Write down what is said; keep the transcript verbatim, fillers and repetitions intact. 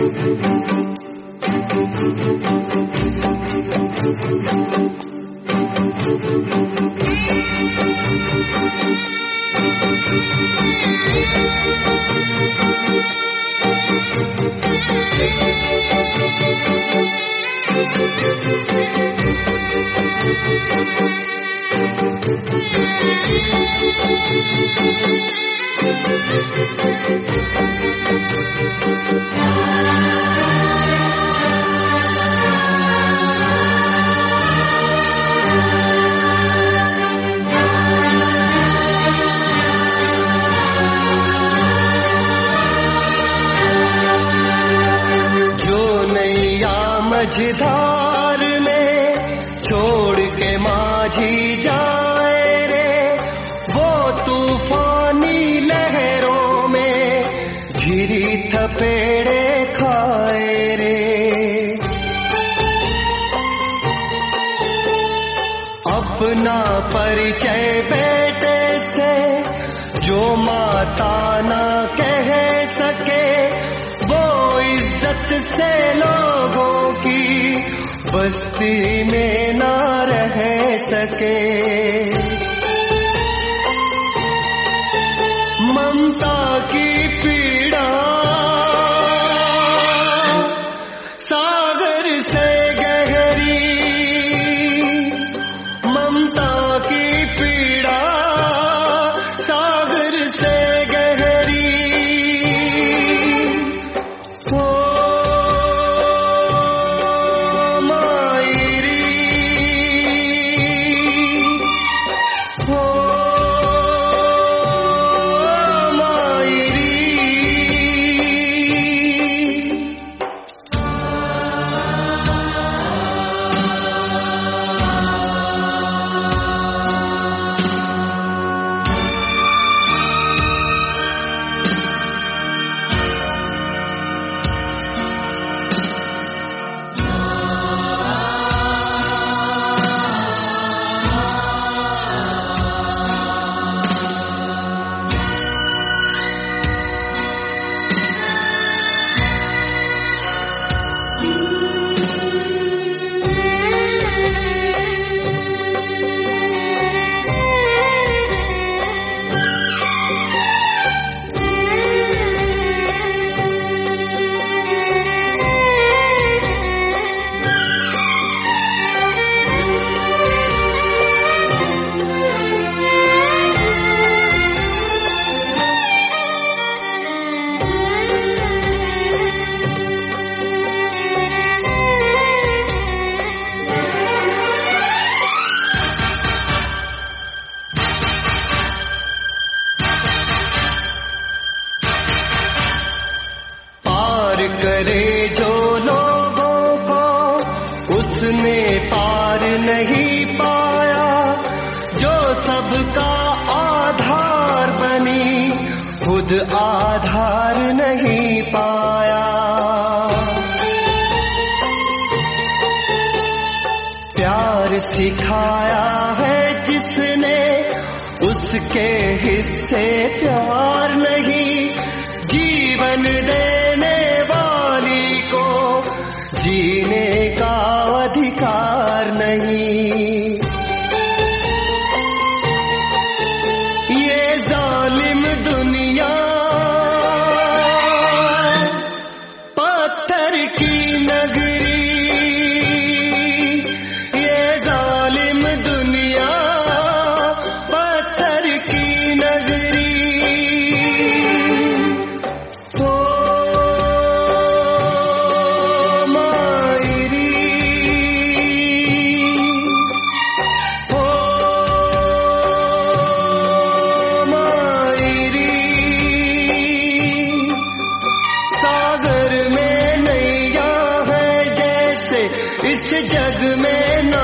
मझधार में छोड़ के माझी जाए रे, वो तूफानी लहरों में घिरी थपेड़े खाए रे। अपना परिचय बेटे से जो माता ना कह सके, वो इज्जत से लोगों की बस्ती में ना रह सके। ममता की पीड़ा सागर से गहरी, ममता की पीड़ा सागर से गहरी। ओ करे जो लोगों को उसने पार नहीं पाया, जो सबका आधार बनी खुद आधार नहीं पाया। प्यार सिखाया है जिसने उसके हिस्से प्यार नहीं, जीवन देने वाली को जीने का अधिकार नहीं। ये जालिम दुनिया पत्थर की नगरी, ये जालिम दुनिया पत्थर की नगरी। इस जग में ना